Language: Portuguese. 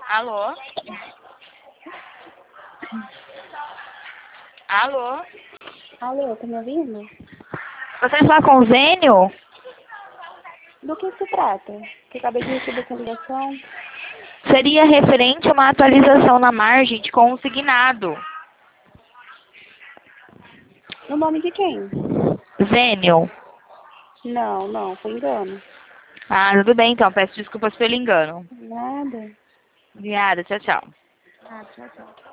Alô? Alô? Alô, tá me ouvindo? Você está com o Zênio? Do que se trata? Que eu acabei de receber essa ligação. Seria referente a uma atualização na margem de consignado. No nome de quem? Zênio. Não, foi engano. Ah, tudo bem então. Peço desculpas pelo engano. Nada. Obrigada, tchau, tchau. Ah, tchau.